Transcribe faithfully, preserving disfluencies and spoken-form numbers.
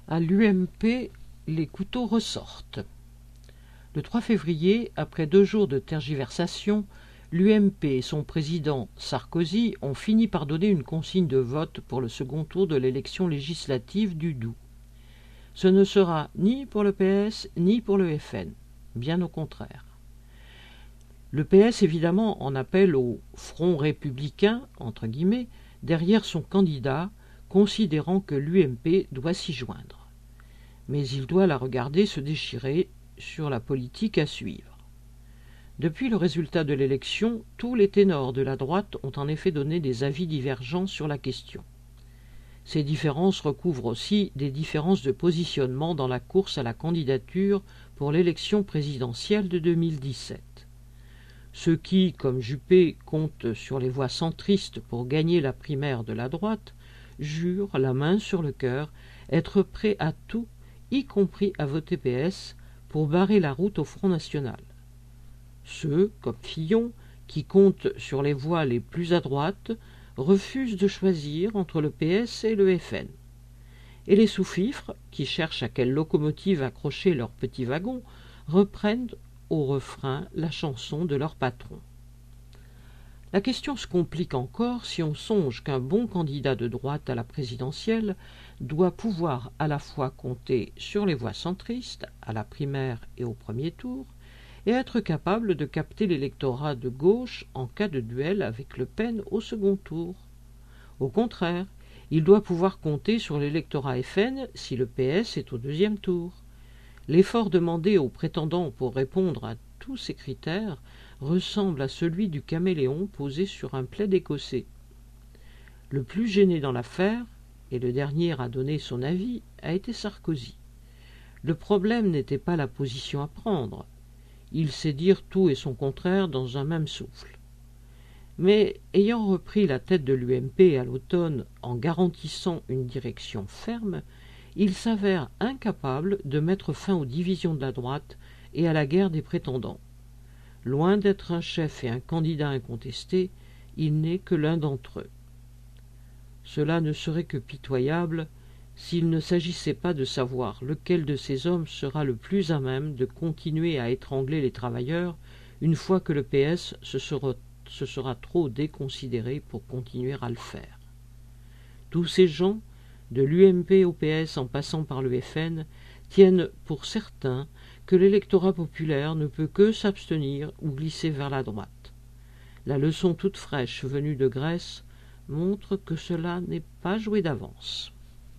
À l'U M P, les couteaux ressortent. Le trois février, après deux jours de tergiversation, l'U M P et son président Sarkozy ont fini par donner une consigne de vote pour le second tour de l'élection législative du Doubs. Ce ne sera ni pour le P S ni pour le F N, bien au contraire. Le P S, évidemment, en appelle au « front républicain » entre guillemets, derrière son candidat, considérant que l'U M P doit s'y joindre. Mais il doit la regarder se déchirer sur la politique à suivre. Depuis le résultat de l'élection, tous les ténors de la droite ont en effet donné des avis divergents sur la question. Ces différences recouvrent aussi des différences de positionnement dans la course à la candidature pour l'élection présidentielle de deux mille dix-sept. Ceux qui, comme Juppé, comptent sur les voix centristes pour gagner la primaire de la droite, jurent, la main sur le cœur, être prêts à tout, y compris à voter P S, pour barrer la route au Front National. Ceux, comme Fillon, qui comptent sur les voix les plus à droite, refusent de choisir entre le P S et le F N. Et les sous-fifres, qui cherchent à quelle locomotive accrocher leur petit wagon, reprennent au refrain la chanson de leur patron. La question se complique encore si on songe qu'un bon candidat de droite à la présidentielle doit pouvoir à la fois compter sur les voix centristes, à la primaire et au premier tour, et être capable de capter l'électorat de gauche en cas de duel avec Le Pen au second tour. Au contraire, il doit pouvoir compter sur l'électorat F N si le P S est au deuxième tour. L'effort demandé aux prétendants pour répondre à tous ces critères ressemble à celui du caméléon posé sur un plaid écossais. Le plus gêné dans l'affaire, et le dernier à donner son avis, a été Sarkozy. Le problème n'était pas la position à prendre. Il sait dire tout et son contraire dans un même souffle. Mais ayant repris la tête de l'U M P à l'automne en garantissant une direction ferme, il s'avère incapable de mettre fin aux divisions de la droite et à la guerre des prétendants. Loin d'être un chef et un candidat incontesté, il n'est que l'un d'entre eux. Cela ne serait que pitoyable s'il ne s'agissait pas de savoir lequel de ces hommes sera le plus à même de continuer à étrangler les travailleurs une fois que le P S se sera, se sera trop déconsidéré pour continuer à le faire. Tous ces gens, de l'U M P au P S en passant par le F N, tiennent pour certains que l'électorat populaire ne peut que s'abstenir ou glisser vers la droite. La leçon toute fraîche venue de Grèce montre que cela n'est pas joué d'avance.